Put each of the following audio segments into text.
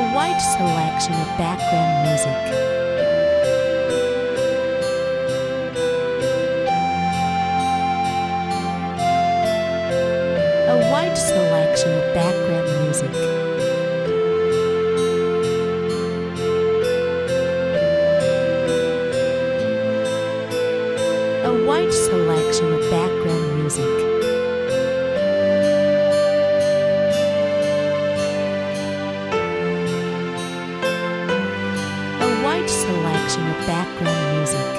wide selection of background music. A wide selection of background music. A wide selection of background music. A wide selection of background music.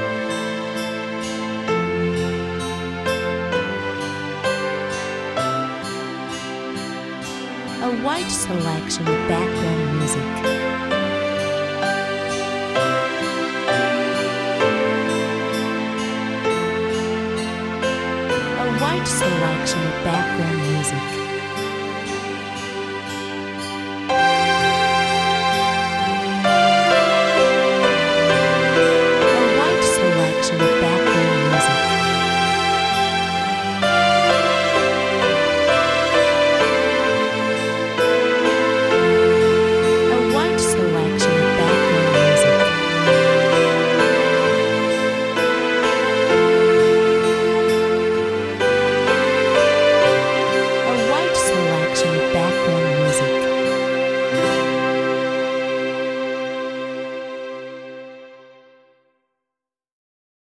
A wide selection of background music. A wide selection of background music.